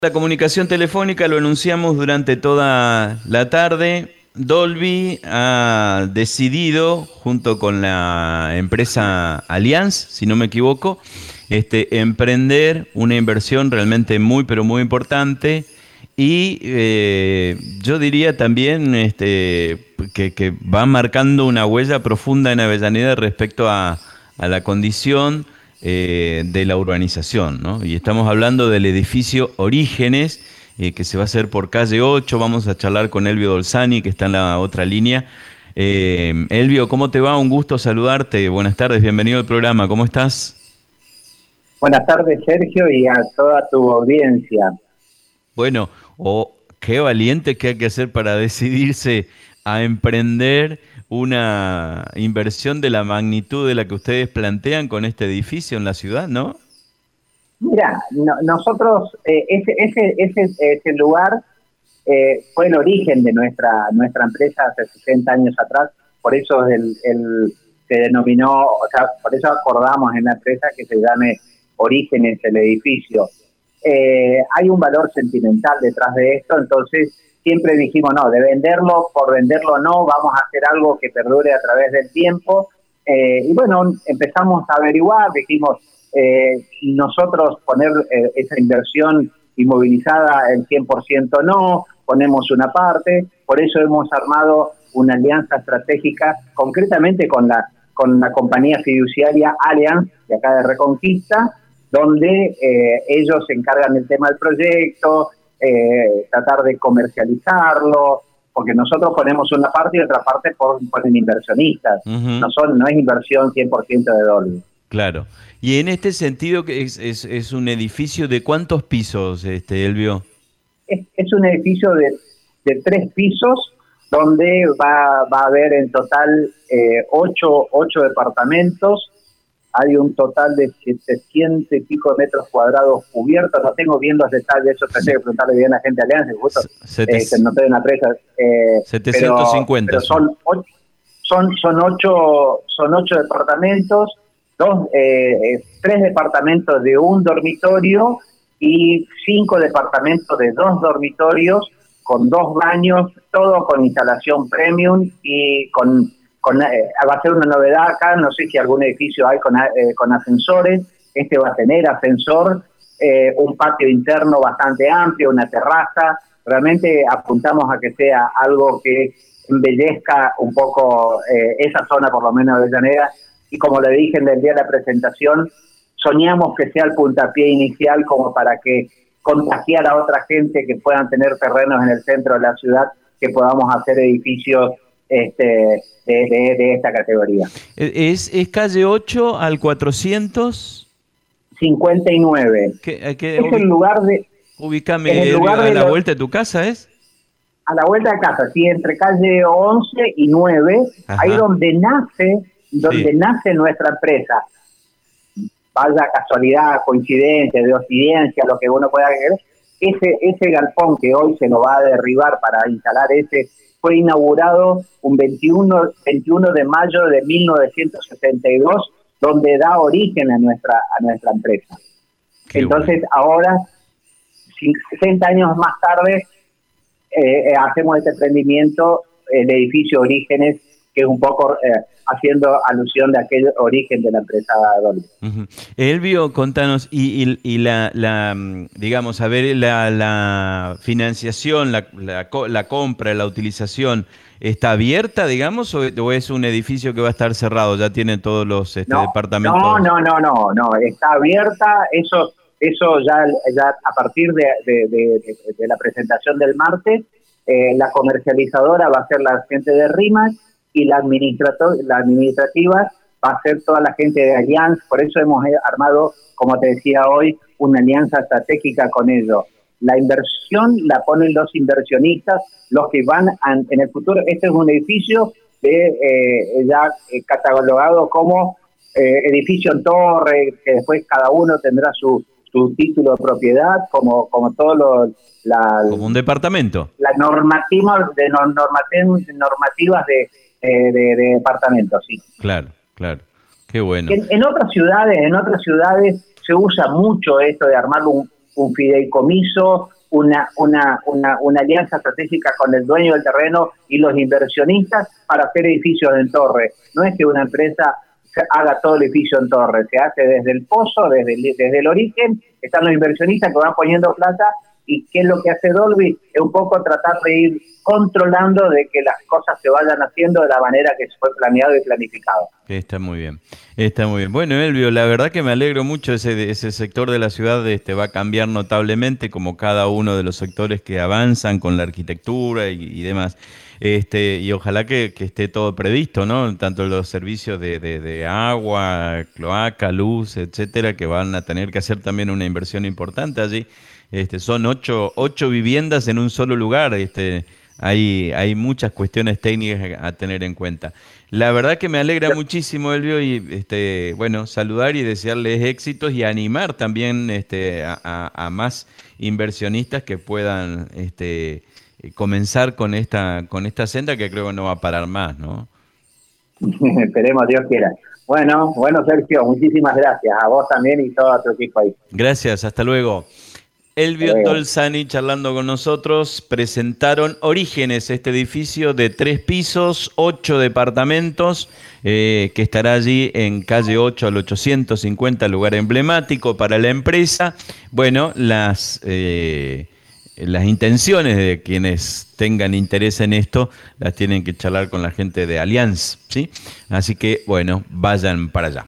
La comunicación telefónica lo anunciamos durante toda la tarde. Dolby ha decidido, junto con la empresa Allianz, si no me equivoco, emprender una inversión realmente muy, pero muy importante. Y yo diría también que va marcando una huella profunda en Avellaneda respecto a la condición de la urbanización, ¿no? Y estamos hablando del edificio Orígenes, que se va a hacer por calle 8. Vamos a charlar con Elvio Dolzani, que está en la otra línea. Elvio, ¿cómo te va? Un gusto saludarte. Buenas tardes, bienvenido al programa. ¿Cómo estás? Buenas tardes, Sergio, y a toda tu audiencia. Bueno, qué valiente que hay que hacer para decidirse a emprender una inversión de la magnitud de la que ustedes plantean con este edificio en la ciudad, ¿no? Mira, nosotros, ese lugar fue el origen de nuestra empresa hace 60 años atrás, por eso se denominó, o sea, por eso acordamos en la empresa que se llame Orígenes el edificio. Hay un valor sentimental detrás de esto, entonces siempre dijimos, no, de venderlo por venderlo no, vamos a hacer algo que perdure a través del tiempo. Y bueno, empezamos a averiguar, dijimos, nosotros poner esa inversión inmovilizada el 100% no, ponemos una parte, por eso hemos armado una alianza estratégica, concretamente con la compañía fiduciaria Allianz, de acá de Reconquista, donde ellos se encargan del tema del proyecto, tratar de comercializarlo, porque nosotros ponemos una parte y otra parte ponen inversionistas. Uh-huh. No es inversión 100% de Dolby. Claro. Y en este sentido, que es un edificio de ¿cuántos pisos, Elvio? Es un edificio de 3 pisos, donde va a haber en total 8 departamentos. Hay un total de 700 y pico de metros cuadrados cubiertos. No tengo bien los detalles, eso tendría que preguntarle bien a la gente de Alianza, justo no estoy en la presa. 750. Pero son 8 departamentos, 3 departamentos de un dormitorio y 5 departamentos de 2 dormitorios con 2 baños, todo con instalación premium y va a ser una novedad acá, no sé si algún edificio hay con ascensores, va a tener ascensor, un patio interno bastante amplio, una terraza. Realmente apuntamos a que sea algo que embellezca un poco esa zona, por lo menos de Avellaneda, y como le dije en el día de la presentación, soñamos que sea el puntapié inicial como para que contagiar a otra gente que puedan tener terrenos en el centro de la ciudad, que podamos hacer edificios de esta categoría. ¿Es calle 8 al 459. Es el lugar de... Ubícame, Elvio, a la vuelta de tu casa, ¿es? A la vuelta de casa, sí, entre calle 11 y 9, Ajá. Ahí donde nace nuestra empresa. Vaya casualidad, coincidencia, de occidencia, lo que uno pueda creer, ese galpón que hoy se lo va a derribar para instalar fue inaugurado un 21 de mayo de 1962, donde da origen a nuestra empresa. Qué Entonces, bueno. Ahora, 60 años más tarde, hacemos este emprendimiento, el edificio Orígenes, que es un poco haciendo alusión de aquel origen de la empresa Dolby. Uh-huh. Elvio, contanos, y digamos, a ver, la financiación, la compra, la utilización, ¿está abierta, digamos, o es un edificio que va a estar cerrado? ¿Ya tienen todos los departamentos? No, está abierta, eso ya a partir de la presentación del martes, la comercializadora va a ser la gente de RIMAX, y la administrativa va a ser toda la gente de Allianz. Por eso hemos armado, como te decía hoy, una alianza estratégica con ellos. La inversión la ponen los inversionistas, los que van en el futuro. Este es un edificio ya catalogado como edificio en torre, que después cada uno tendrá su título de propiedad, como todo como un departamento. La normativas de departamentos, sí. Claro. Qué bueno. En otras ciudades se usa mucho esto de armar un fideicomiso, una alianza estratégica con el dueño del terreno y los inversionistas para hacer edificios en torre. No es que una empresa haga todo el edificio en torre, se hace desde el pozo, desde el origen, están los inversionistas que van poniendo plata. ¿Y qué es lo que hace Dolby? Es un poco tratar de ir controlando de que las cosas se vayan haciendo de la manera que fue planeado y planificado. Está muy bien, está muy bien. Bueno, Elvio, la verdad que me alegro mucho, ese sector de la ciudad va a cambiar notablemente, como cada uno de los sectores que avanzan con la arquitectura y demás. Y ojalá que esté todo previsto, ¿no? Tanto los servicios de agua, cloaca, luz, etcétera, que van a tener que hacer también una inversión importante allí. Son ocho viviendas en un solo lugar. Hay muchas cuestiones técnicas a tener en cuenta. La verdad que me alegra muchísimo, Elvio, y bueno, saludar y desearles éxitos y animar también a más inversionistas que puedan comenzar con esta senda, que creo que no va a parar más, ¿no? Esperemos, Dios quiera. Bueno, Sergio, muchísimas gracias a vos también y todo tu equipo ahí. Gracias, hasta luego. Elvio Tolzani charlando con nosotros. Presentaron Orígenes, este edificio de 3 pisos, 8 departamentos, que estará allí en calle 8 al 850, lugar emblemático para la empresa. Bueno, las intenciones de quienes tengan interés en esto las tienen que charlar con la gente de Allianz, ¿sí? Así que, bueno, vayan para allá.